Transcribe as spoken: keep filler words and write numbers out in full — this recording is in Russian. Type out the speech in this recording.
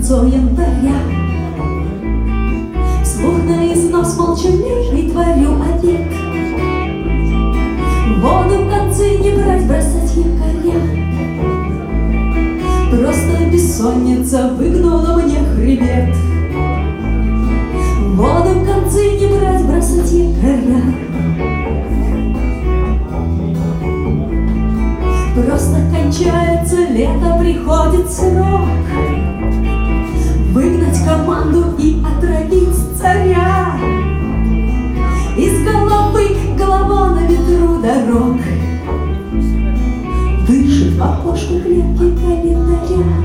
концу января. Вслух на износ молчаливый творю обед. Воду в конце не брать, бросать якоря. Просто бессонница выгнула мне хребет. Воду в конце не брать, бросать якоря. Просто кончается лето, приходит срок выгнать команду и отравить царя. Из головы голова на ветру дорог дышит в окошко клетки календаря.